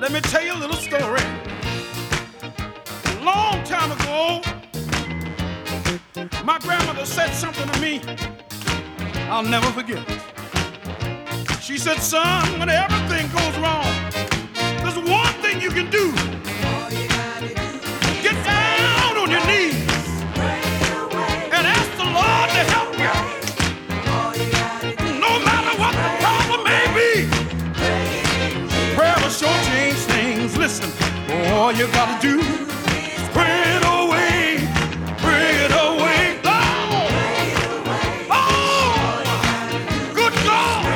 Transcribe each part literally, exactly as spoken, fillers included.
Let me tell you a little story. A long time ago, my grandmother said something to me I'll never forget. She said, son, when everything goes wrong, there's one thing you can do. All you gotta do. Get down on your knees and ask the Lord to help you. All you gotta do. No matter what the problem may be, prayer will sure change things. Listen, all you gotta do is pray it away, pray it away. Oh, oh, good God.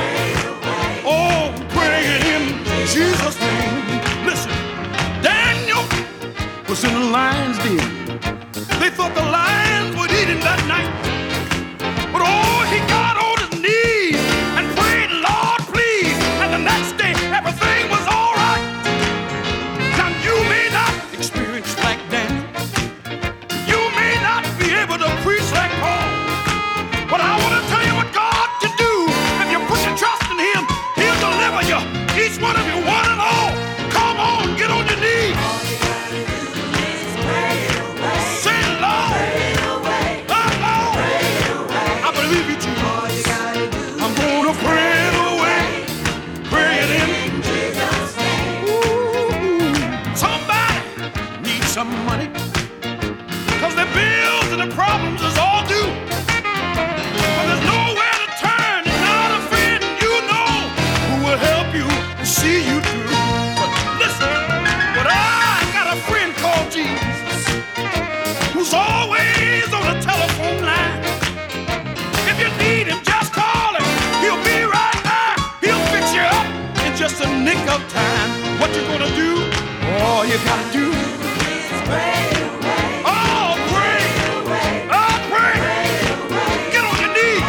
Oh, pray it in Jesus' name. Listen, Daniel was in the lion's den. They thought the lions would eat him that night. But oh, he got on his knees and prayed, Lord, please. And the next day, everything was all right. Now, you may not experience like Daniel. You may not be able to preach like Paul. But I want to tell you what God can do. If you put your trust in Him, He'll deliver you. Each one of you, one and all. Come on, get on your knees. All you gotta do is pray it away. Say, Lord, Pray it away. oh, Lord, Pray it away. I believe you, Jesus. All you gotta do. I'm gonna pray it away, pray it in. In Jesus' name. Ooh, somebody needs some money, cause their bills and the problems is all due. But there's nowhere to turn, and not a friend you know who will help you see you through. But listen, but I got a friend called Jesus, who's always on the telephone line. If you need him, just call him. He'll be right there. He'll fix you up in just a nick of time. What you gonna do? All you gotta do. Pray it away. Oh, pray. Away. Oh, pray. Pray it away. Get on your knees.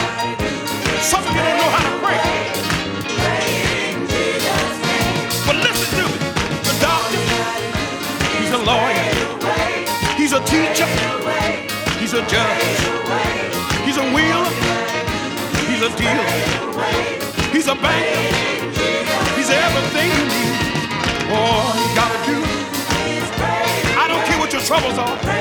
Some of you don't know how to pray. Pray in Jesus' name. But listen to me. The doctor, he's a lawyer. He's a teacher. He's a judge. He's a wheeler. He's a dealer. He's a banker. He's everything you need. All you gotta do, I don't care what your troubles are.